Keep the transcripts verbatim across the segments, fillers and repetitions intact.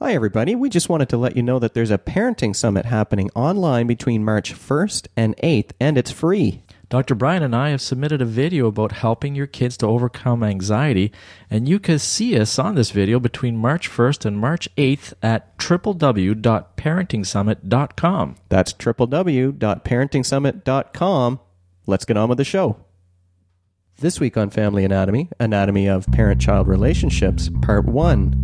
Hi, everybody. We just wanted to let you know that there's a parenting summit happening online between March first and eighth, and it's free. Doctor Brian and I have submitted a video about helping your kids to overcome anxiety, and you can see us on this video between March first and March eighth at w w w dot parenting summit dot com. That's w w w dot parenting summit dot com. Let's get on with the show. This week on Family Anatomy, Anatomy of Parent-Child Relationships, Part one.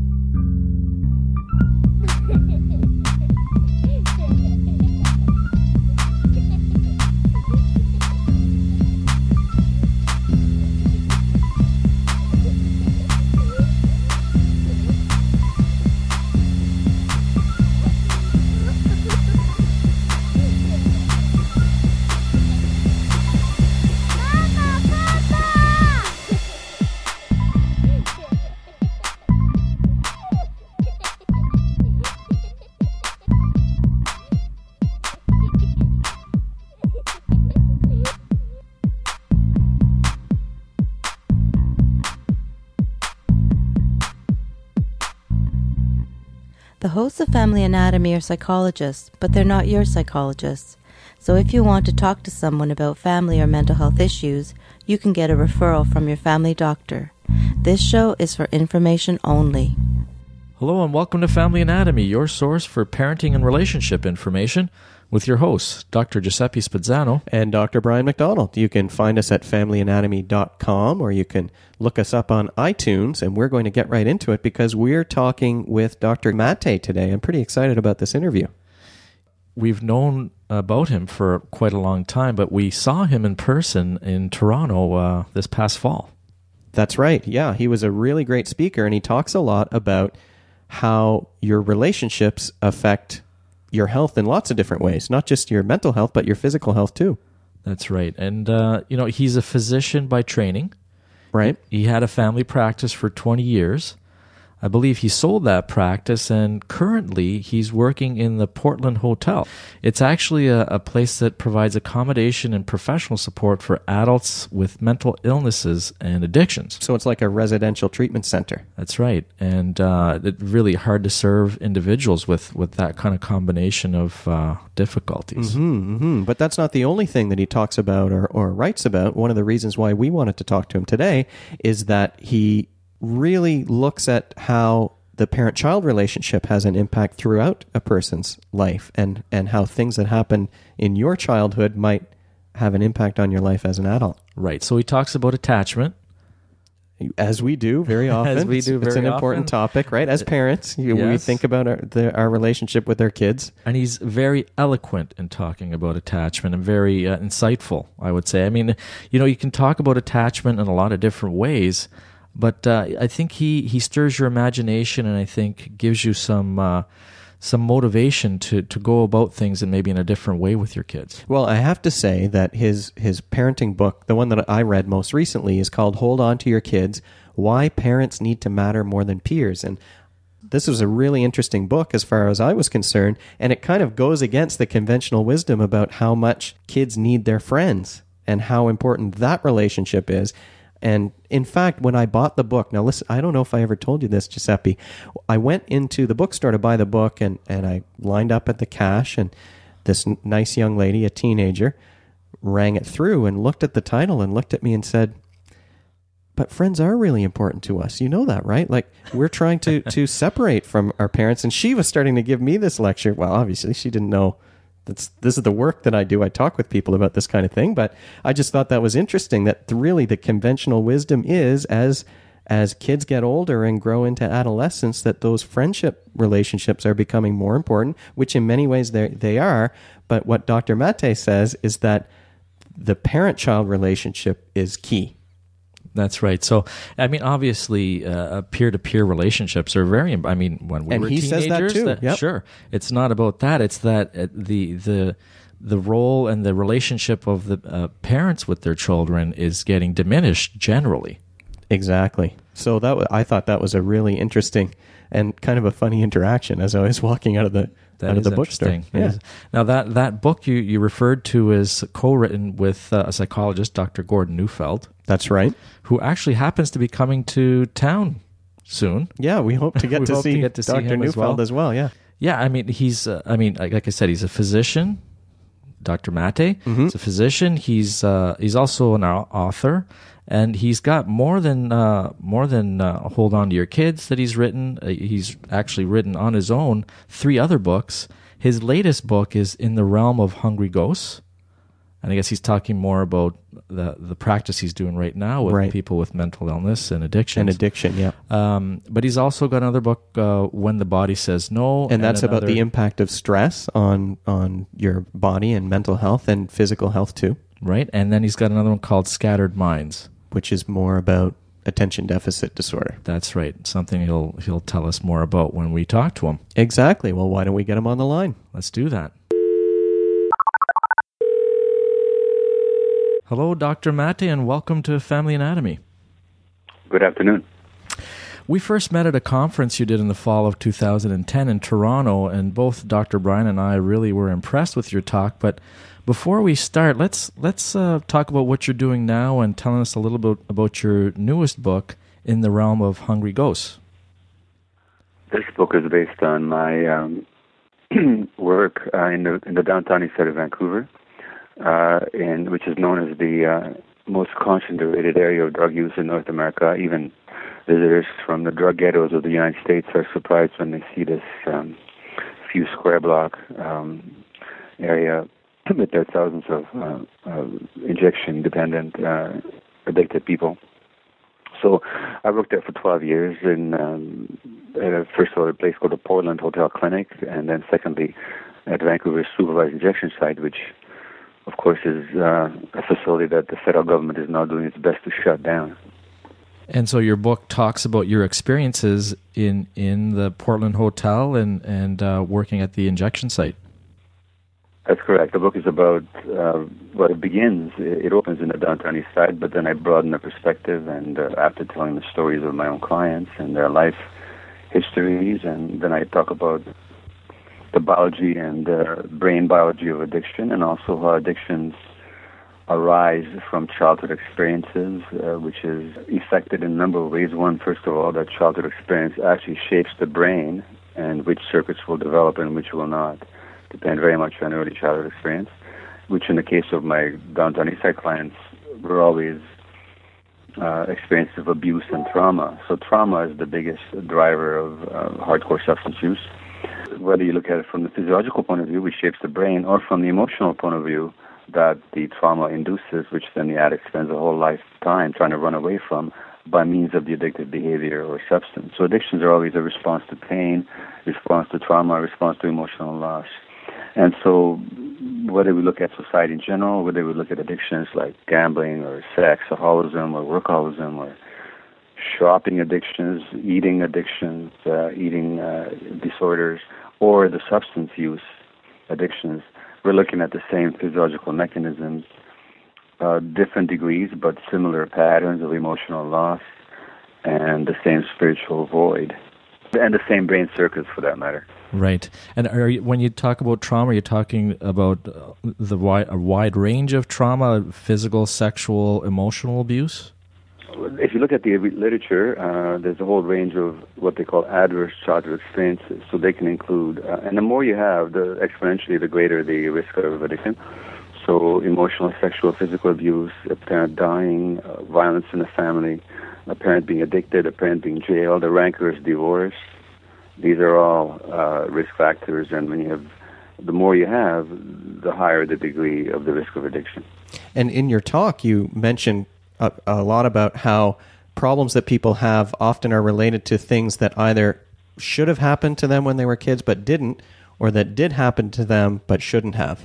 The hosts of Family Anatomy are psychologists, but they're not your psychologists. So if you want to talk to someone about family or mental health issues, you can get a referral from your family doctor. This show is for information only. Hello and welcome to Family Anatomy, your source for parenting and relationship information, with your hosts, Doctor Giuseppe Spazzano and Doctor Brian McDonald. You can find us at family anatomy dot com, or you can look us up on iTunes, and we're going to get right into it because we're talking with Doctor Mattei today. I'm pretty excited about this interview. We've known about him for quite a long time, but we saw him in person in Toronto uh, this past fall. That's right. Yeah, he was a really great speaker, and he talks a lot about how your relationships affect your health in lots of different ways, not just your mental health, but your physical health too. That's right. And, uh, you know, he's a physician by training. Right. He had a family practice for twenty years. I believe he sold that practice, and currently he's working in the Portland Hotel. It's actually a, a place that provides accommodation and professional support for adults with mental illnesses and addictions. So it's like a residential treatment center. That's right. And uh, it's really hard to serve individuals with, with that kind of combination of uh, difficulties. Mm-hmm, mm-hmm. But that's not the only thing that he talks about or, or writes about. One of the reasons why we wanted to talk to him today is that he really looks at how the parent-child relationship has an impact throughout a person's life, and, and how things that happen in your childhood might have an impact on your life as an adult. Right. So he talks about attachment. As we do very often. As we do very It's an often. important topic, right? As parents, you, Yes. we think about our, the, our relationship with our kids. And he's very eloquent in talking about attachment and very uh, insightful, I would say. I mean, you know, you can talk about attachment in a lot of different ways, but uh, I think he, he stirs your imagination, and I think gives you some uh, some motivation to, to go about things and maybe in a different way with your kids. Well, I have to say that his his parenting book, the one that I read most recently, is called Hold On to Your Kids, Why Parents Need to Matter More Than Peers. And this was a really interesting book as far as I was concerned, and it kind of goes against the conventional wisdom about how much kids need their friends and how important that relationship is. And in fact, when I bought the book, now listen, I don't know if I ever told you this, Giuseppe, I went into the bookstore to buy the book, and, and I lined up at the cash, and this n- nice young lady, a teenager, rang it through and looked at the title and looked at me and said, "But friends are really important to us. You know that, right? Like, we're trying to, to separate from our parents." And she was starting to give me this lecture. Well, obviously, she didn't know that's this is the work that I do. I talk with people about this kind of thing, but I just thought that was interesting, that really the conventional wisdom is, as as kids get older and grow into adolescence, that those friendship relationships are becoming more important, which in many ways they they are. But what Doctor Mattei says is that the parent-child relationship is key. That's right. So, I mean, obviously, uh, peer-to-peer relationships are very. I mean, when we And were he says teenagers, that too. that- Yep. Sure, it's not about that. It's that uh, the the the role and the relationship of the uh, parents with their children is getting diminished generally. Exactly. So that w- I thought that was a really interesting and kind of a funny interaction as I was walking out of the That out of is the bookstore. interesting. Yeah. Yes. Now that that book you, you referred to is co-written with uh, a psychologist, Doctor Gordon Neufeld, That's right. who actually happens to be coming to town soon. Yeah, we hope to get We to hope to see get to see Doctor him as Neufeld well. as well. Yeah. Yeah, I mean, he's, uh, I mean, like, like I said, he's a physician, Doctor Mate. Mm-hmm. He's a physician. He's uh, he's also an au- author, and he's got more than uh, more than uh, Hold On to Your Kids that he's written. Uh, he's actually written on his own three other books. His latest book is In the Realm of Hungry Ghosts. And I guess he's talking more about the the practice he's doing right now with Right. people with mental illness and addiction. And addiction, yeah. Um, but he's also got another book, uh, When the Body Says No. And that's about another- the impact of stress on on your body and mental health and physical health too, Right. And then he's got another one called Scattered Minds. which is more about attention deficit disorder. That's right. Something he'll he'll tell us more about when we talk to him. Exactly. Well, why don't we get him on the line? Let's do that. Hello, Doctor Mate, and welcome to Family Anatomy. Good afternoon. We first met at a conference you did in the fall of two thousand ten in Toronto, and both Doctor Brian and I really were impressed with your talk. But before we start, let's let's uh, talk about what you're doing now and telling us a little bit about your newest book, In the Realm of Hungry Ghosts. This book is based on my um, work uh, in the in the downtown east side of Vancouver, uh, in which is known as the uh, most concentrated area of drug use in North America. Even visitors from the drug ghettos of the United States are surprised when they see this um, few square block um, area with their thousands of uh, uh, injection-dependent, uh, addicted people. So I worked there for twelve years in, um, at a, first of all, a place called the Portland Hotel Clinic, and then secondly at Vancouver's supervised injection site, which, of course, is uh, a facility that the federal government is now doing its best to shut down. And so your book talks about your experiences in, in the Portland Hotel and, and uh, working at the injection site. That's correct. The book is about, uh, well, it begins, it opens in the downtown east side, but then I broaden the perspective, and uh, after telling the stories of my own clients and their life histories, and then I talk about the biology and uh, brain biology of addiction, and also how addictions arise from childhood experiences, uh, which is affected in a number of ways. One, first of all, that childhood experience actually shapes the brain, and which circuits will develop and which will not depend very much on early childhood experience, which in the case of my downtown east side clients were always uh, experiences of abuse and trauma. So trauma is the biggest driver of uh, hardcore substance use. Whether you look at it from the physiological point of view, which shapes the brain, or from the emotional point of view that the trauma induces, which then the addict spends a whole lifetime trying to run away from by means of the addictive behavior or substance. So addictions are always a response to pain, response to trauma, response to emotional loss. And so whether we look at society in general, whether we look at addictions like gambling or sexaholism or workaholism or shopping addictions, eating addictions, uh, eating uh, disorders, or the substance use addictions, we're looking at the same physiological mechanisms, uh, different degrees, but similar patterns of emotional loss and the same spiritual void, and the same brain circuits for that matter. Right. And are you, when you talk about trauma, you're talking about uh, the wide, a wide range of trauma, physical, sexual, emotional abuse? If you look at the literature, uh, there's a whole range of what they call adverse childhood experiences. So they can include, uh, and the more you have, the exponentially the greater the risk of addiction. So emotional, sexual, physical abuse, a parent dying, uh, violence in the family, a parent being addicted, a parent being jailed, a rancorous divorce. These are all uh, risk factors, and when you have, the more you have, the higher the degree of the risk of addiction. And in your talk, you mentioned a, a lot about how problems that people have often are related to things that either should have happened to them when they were kids but didn't, or that did happen to them but shouldn't have.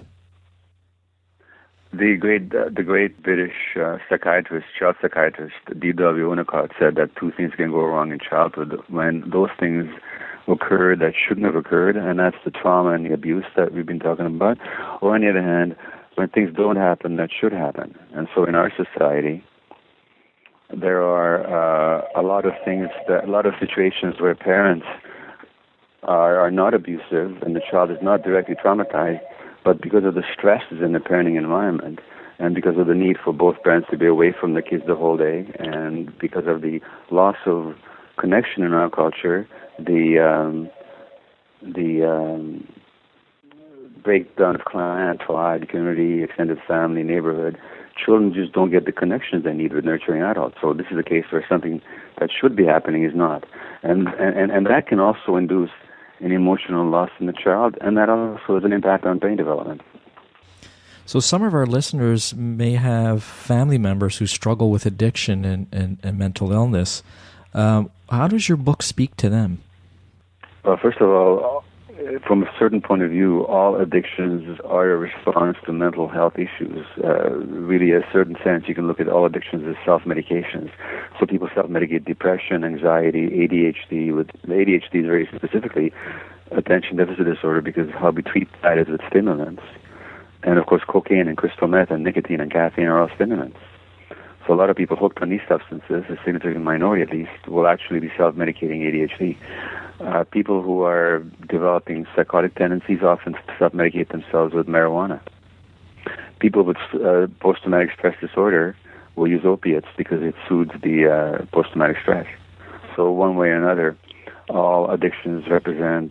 The great, uh, the great British uh, psychiatrist, child psychiatrist D W Winnicott said that two things can go wrong in childhood when those things occur that shouldn't have occurred, and that's the trauma and the abuse that we've been talking about. Or on the other hand, when things don't happen that should happen. And so in our society, there are uh, a lot of things, that, a lot of situations where parents are, are not abusive and the child is not directly traumatized, but because of the stresses in the parenting environment and because of the need for both parents to be away from the kids the whole day and because of the loss of connection in our culture, the um, the um, breakdown of clan, tribe, community, extended family, neighborhood, children just don't get the connections they need with nurturing adults. So this is a case where something that should be happening is not. And, and, and that can also induce an emotional loss in the child, and that also has an impact on brain development. So some of our listeners may have family members who struggle with addiction and, and, and mental illness. Um, how does your book speak to them? Well, first of all, from a certain point of view, all addictions are a response to mental health issues. Uh, really, in a certain sense, you can look at all addictions as self-medications. So people self-medicate depression, anxiety, A D H D. With A D H D is very specifically attention deficit disorder because how we treat that is with stimulants. And of course, cocaine and crystal meth and nicotine and caffeine are all stimulants. So a lot of people hooked on these substances, a significant minority at least, will actually be self-medicating A D H D. Uh, people who are developing psychotic tendencies often self-medicate themselves with marijuana. People with uh, post-traumatic stress disorder will use opiates because it soothes the uh, post-traumatic stress. So one way or another, all addictions represent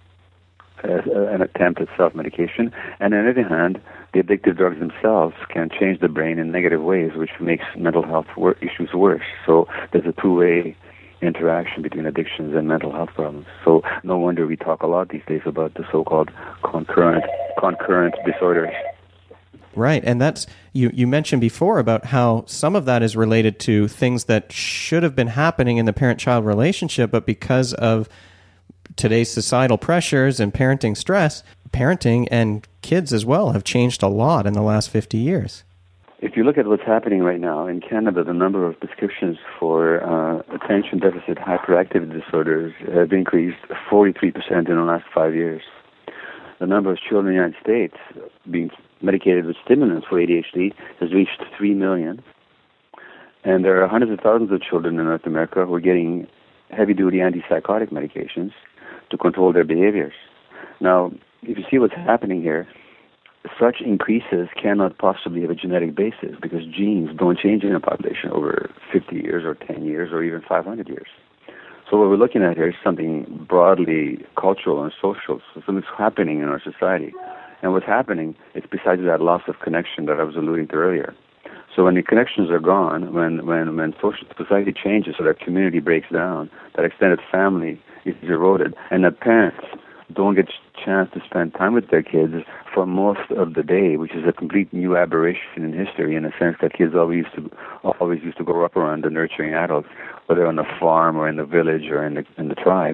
a, an attempt at self-medication. And on the other hand, the addictive drugs themselves can change the brain in negative ways, which makes mental health wor- issues worse. So there's a two-way interaction between addictions and mental health problems. So no wonder we talk a lot these days about the so-called concurrent concurrent disorders. Right, and that's you, you mentioned before about how some of that is related to things that should have been happening in the parent-child relationship, but because of today's societal pressures and parenting stress, parenting and kids as well have changed a lot in the last fifty years. If you look at what's happening right now in Canada, the number of prescriptions for uh, attention deficit hyperactivity disorders have increased forty-three percent in the last five years. The number of children in the United States being medicated with stimulants for A D H D has reached three million. And there are hundreds of thousands of children in North America who are getting heavy-duty antipsychotic medications to control their behaviors. Now, if you see what's happening here, such increases cannot possibly have a genetic basis because genes don't change in a population over fifty years or ten years or even five hundred years. So what we're looking at here is something broadly cultural and social, so something's happening in our society. And what's happening is besides that loss of connection that I was alluding to earlier. So when the connections are gone, when, when, when social society changes, so that community breaks down, that extended family is eroded, and that parents don't get a chance to spend time with their kids for most of the day, which is a complete new aberration in history in the sense that kids always used to always used to grow up around the nurturing adults, whether on the farm or in the village or in the in the tribe.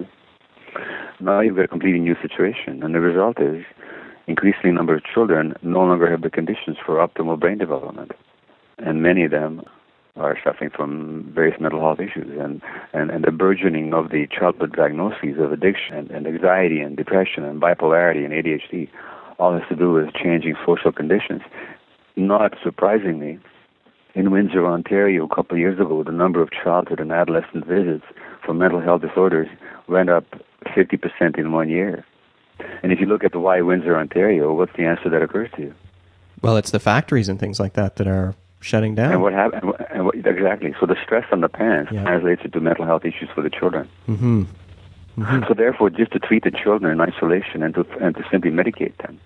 Now you've got a completely new situation, and the result is increasing number of children no longer have the conditions for optimal brain development, and many of them are suffering from various mental health issues, and, and, and the burgeoning of the childhood diagnoses of addiction and, and anxiety and depression and bipolarity and A D H D all has to do with changing social conditions. Not surprisingly, in Windsor, Ontario, a couple of years ago, the number of childhood and adolescent visits for mental health disorders went up fifty percent in one year. And if you look at the why Windsor, Ontario, what's the answer that occurs to you? Well, it's the factories and things like that that are shutting down. And what happened? And what, exactly. So the stress on the parents yeah. translates into mental health issues for the children. Mm-hmm. Mm-hmm. So therefore, just to treat the children in isolation and to and to simply medicate them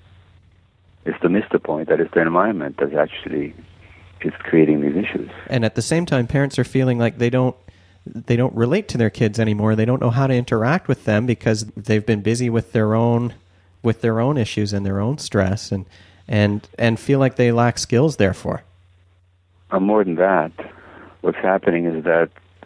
is to miss the point that it's the environment that actually is creating these issues. And at the same time, parents are feeling like they don't they don't relate to their kids anymore. They don't know how to interact with them because they've been busy with their own with their own issues and their own stress, and and and feel like they lack skills. Therefore. Uh, more than that, what's happening is that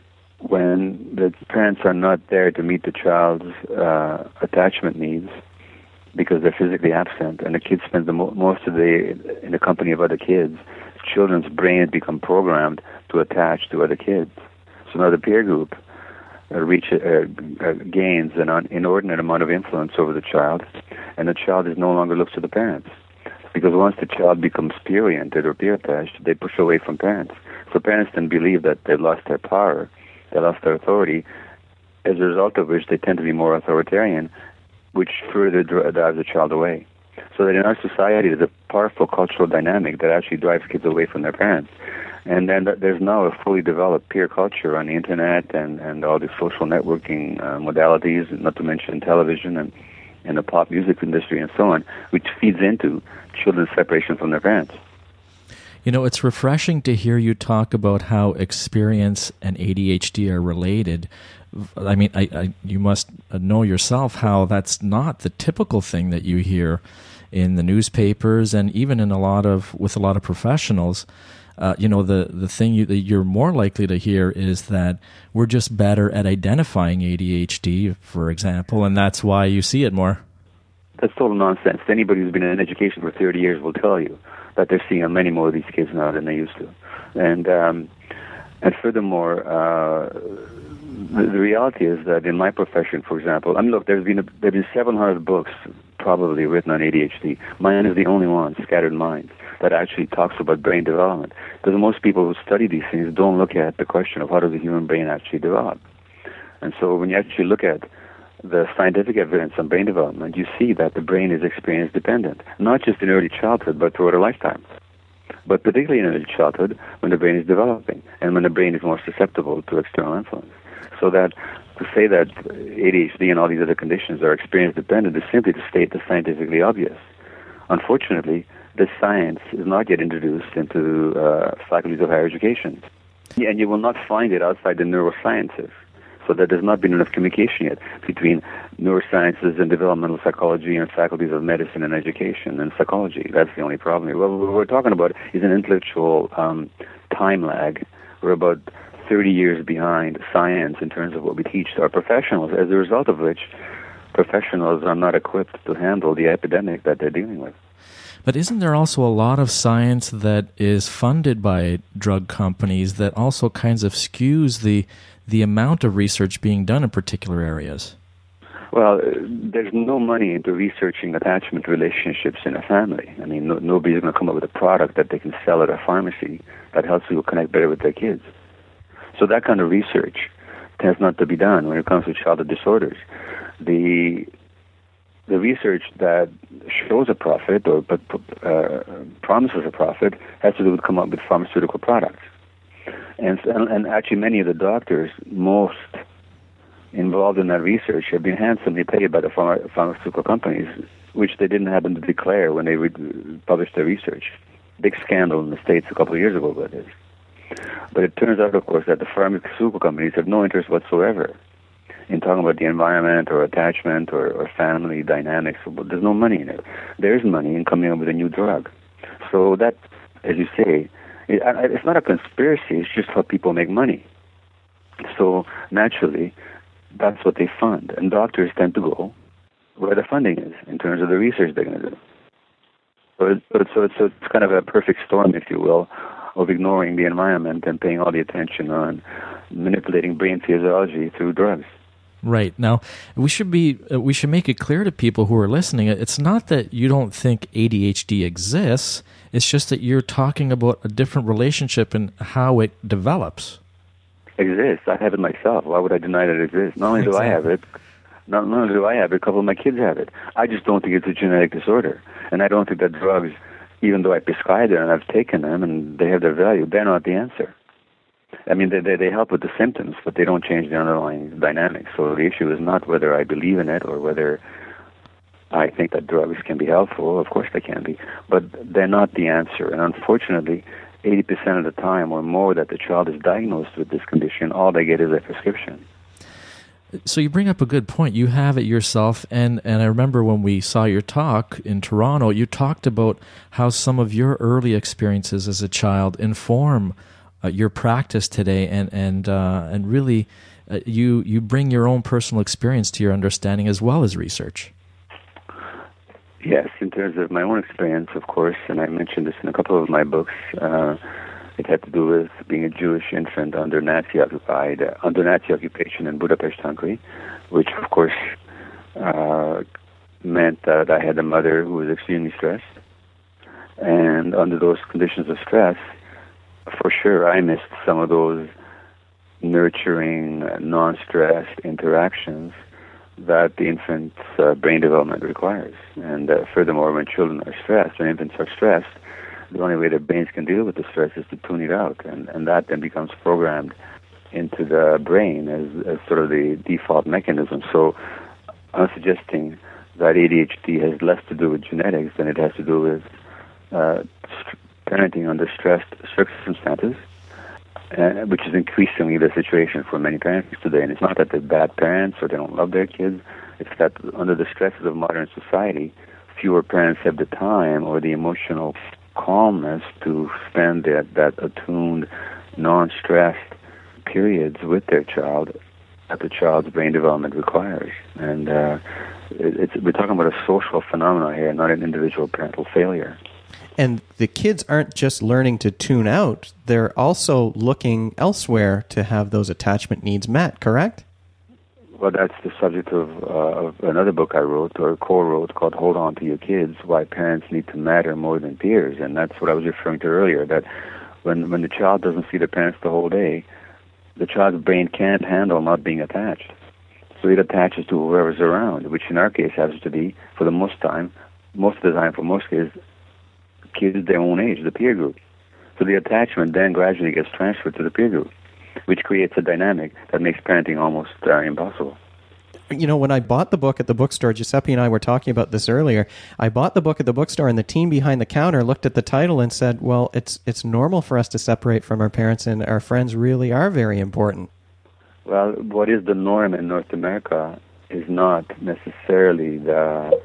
when the parents are not there to meet the child's uh, attachment needs because they're physically absent, and the kid spends the mo- most of the day in the company of other kids, children's brains become programmed to attach to other kids. So now the peer group uh, reach, uh, uh, gains an un- inordinate amount of influence over the child, and the child is no longer looks to the parents. Because once the child becomes peer-oriented or peer-attached, they push away from parents. So parents then believe that they've lost their power, they lost their authority, as a result of which they tend to be more authoritarian, which further drives the child away. So that in our society, there's a powerful cultural dynamic that actually drives kids away from their parents. And then there's now a fully developed peer culture on the internet and, and all the social networking uh, modalities, not to mention television and, and the pop music industry and so on, which feeds into children's separation from their parents. You know, it's refreshing to hear you talk about how experience and A D H D are related. I mean, I, I, you must know yourself how that's not the typical thing that you hear in the newspapers and even in a lot of with a lot of professionals. Uh, you know, the, the thing you, that you're more likely to hear is that we're just better at identifying A D H D, for example, and that's why you see it more. That's total nonsense. Anybody who's been in education for thirty years will tell you that they're seeing many more of these kids now than they used to. And um, and furthermore, uh, the, the reality is that in my profession, for example, I mean, look, there's been a, there've been seven hundred books probably written on A D H D. Mine is the only one, Scattered Minds, that actually talks about brain development. Because most people who study these things don't look at the question of how does the human brain actually develop. And so when you actually look at the scientific evidence on brain development, you see that the brain is experience dependent, not just in early childhood, but throughout a lifetime. But particularly in early childhood, when the brain is developing and when the brain is more susceptible to external influence. So that to say that A D H D and all these other conditions are experience dependent is simply to state the scientifically obvious. Unfortunately, this science is not yet introduced into uh, faculties of higher education. And you will not find it outside the neurosciences. So that there's not been enough communication yet between neurosciences and developmental psychology and faculties of medicine and education and psychology. That's the only problem here. Well, what we're talking about is an intellectual um, time lag. We're about thirty years behind science in terms of what we teach to our professionals, as a result of which professionals are not equipped to handle the epidemic that they're dealing with. But isn't there also a lot of science that is funded by drug companies that also kinds of skews the the amount of research being done in particular areas? Well, there's no money into researching attachment relationships in a family. I mean, no, nobody's going to come up with a product that they can sell at a pharmacy that helps people connect better with their kids. So that kind of research tends not to be done when it comes to childhood disorders. The the research that shows a profit or but uh, promises a profit has to do with come up with pharmaceutical products. And, and actually many of the doctors most involved in that research have been handsomely paid by the pharma, pharmaceutical companies, which they didn't happen to declare when they re- published their research. Big scandal in the States a couple of years ago about this. But it turns out, of course, that the pharmaceutical companies have no interest whatsoever in talking about the environment or attachment or, or family dynamics. There's no money in it. There's money in coming up with a new drug. So that, as you say, it, it's not a conspiracy, it's just how people make money. So naturally, that's what they fund. And doctors tend to go where the funding is in terms of the research they're going to do. So it's, so, it's, so, it's, so it's kind of a perfect storm, if you will, of ignoring the environment and paying all the attention on manipulating brain physiology through drugs. Right. Now, we should be uh, we should make it clear to people who are listening, it's not that you don't think A D H D exists, it's just that you're talking about a different relationship and how it develops. Exists. I have it myself. Why would I deny that it exists? Not only do exactly. I have it, not, not only do I have it, a couple of my kids have it. I just don't think it's a genetic disorder. And I don't think that drugs, even though I prescribe them and I've taken them and they have their value, they're not the answer. I mean, they, they they help with the symptoms, but they don't change the underlying dynamics. So the issue is not whether I believe in it or whether I think that drugs can be helpful. Of course they can be, but they're not the answer. And unfortunately, eighty percent of the time or more that the child is diagnosed with this condition, all they get is a prescription. So you bring up a good point. You have it yourself, and, and I remember when we saw your talk in Toronto, you talked about how some of your early experiences as a child inform uh, your practice today, and and uh, and really uh, you you bring your own personal experience to your understanding as well as research. Yes, in terms of my own experience, of course, and I mentioned this in a couple of my books. Uh, It had to do with being a Jewish infant under Nazi occupied, uh, under Nazi occupation in Budapest, Hungary, which of course uh, meant that I had a mother who was extremely stressed. And under those conditions of stress, for sure, I missed some of those nurturing, non-stressed interactions that the infant's uh, brain development requires. And uh, furthermore, when children are stressed, when infants are stressed, the only way their brains can deal with the stress is to tune it out, and, and that then becomes programmed into the brain as, as sort of the default mechanism. So I'm suggesting that A D H D has less to do with genetics than it has to do with uh, st- parenting under stressed circumstances, uh, which is increasingly the situation for many parents today. And it's not that they're bad parents or they don't love their kids. It's that under the stresses of modern society, fewer parents have the time or the emotional calmness to spend that, that attuned, non-stressed periods with their child that the child's brain development requires. And uh, it, it's, we're talking about a social phenomenon here, not an individual parental failure. And the kids aren't just learning to tune out, they're also looking elsewhere to have those attachment needs met, correct? Well, that's the subject of, uh, of another book I wrote, or co-wrote, called Hold On to Your Kids, Why Parents Need to Matter More Than Peers. And that's what I was referring to earlier, that when, when the child doesn't see the parents the whole day, the child's brain can't handle not being attached. So it attaches to whoever's around, which in our case happens to be, for the most time, most of the time for most kids, kids their own age, the peer group. So the attachment then gradually gets transferred to the peer group, which creates a dynamic that makes parenting almost uh, impossible. You know, when I bought the book at the bookstore, Giuseppe and I were talking about this earlier, I bought the book at the bookstore and the team behind the counter looked at the title and said, well, it's it's normal for us to separate from our parents and our friends really are very important. Well, what is the norm in North America is not necessarily the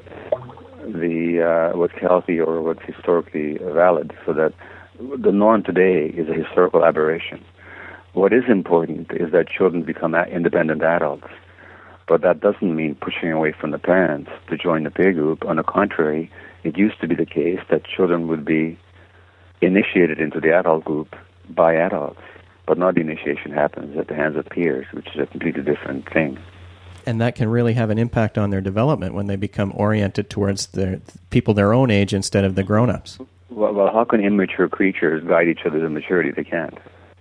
the uh, what's healthy or what's historically valid. So that the norm today is a historical aberration. What is important is that children become independent adults. But that doesn't mean pushing away from the parents to join the peer group. On the contrary, it used to be the case that children would be initiated into the adult group by adults. But now the initiation happens at the hands of peers, which is a completely different thing. And that can really have an impact on their development when they become oriented towards their people their own age instead of the grown-ups. Well, well how can immature creatures guide each other to maturity? They can't.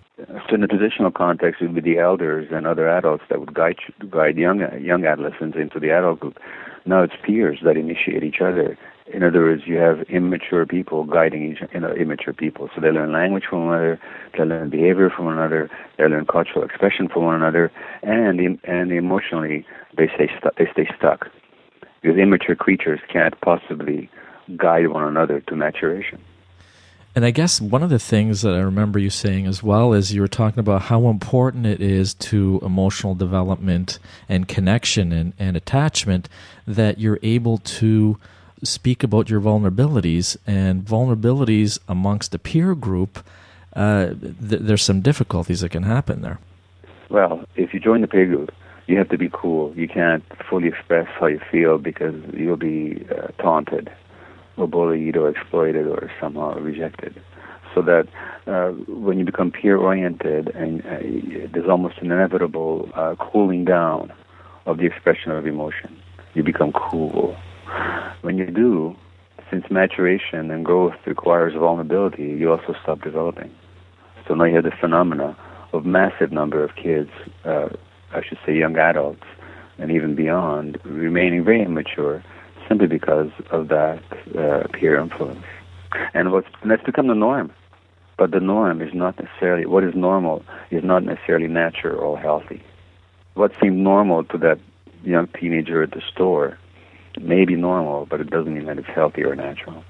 So in the traditional context, it would be the elders and other adults that would guide guide young young adolescents into the adult group. Now it's peers that initiate each other. In other words, you have immature people guiding each you know, immature people. So they learn language from one another, they learn behavior from one another, they learn cultural expression from one another, and and emotionally they stay stu- they stay stuck because immature creatures can't possibly guide one another to maturation. And I guess one of the things that I remember you saying as well is you were talking about how important it is to emotional development and connection and, and attachment that you're able to speak about your vulnerabilities and vulnerabilities amongst a peer group. Uh, th- there's some difficulties that can happen there. Well, if you join the peer group, you have to be cool. You can't fully express how you feel because you'll be uh, taunted, or bullied, or exploited, or somehow rejected. So that uh, when you become peer-oriented, and uh, there's almost an inevitable uh, cooling down of the expression of emotion. You become cool. When you do, since maturation and growth requires vulnerability, you also stop developing. So now you have the phenomena of massive number of kids, uh, I should say young adults, and even beyond, remaining very immature, simply because of that uh, peer influence. And what's and that's become the norm. But the norm is not necessarily, what is normal is not necessarily natural or healthy. What seemed normal to that young teenager at the store may be normal, but it doesn't mean that it's healthy or natural.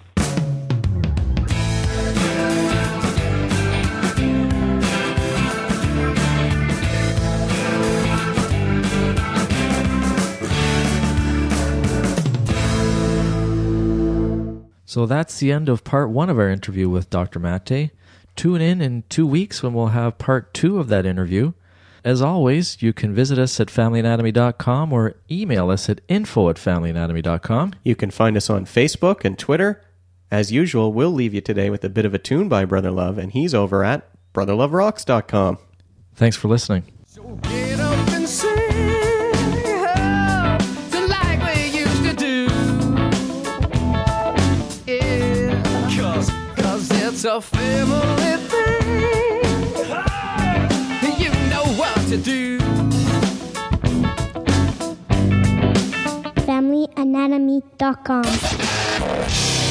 So that's the end of part one of our interview with Doctor Maté. Tune in in two weeks when we'll have part two of that interview. As always, you can visit us at family anatomy dot com or email us at info at family anatomy dot com. You can find us on Facebook and Twitter. As usual, we'll leave you today with a bit of a tune by Brother Love, and he's over at brother love rocks dot com. Thanks for listening. So get up and sing, oh, so like we used to do. Yeah, cause, cause it's a family thing. You know what to do. dot com.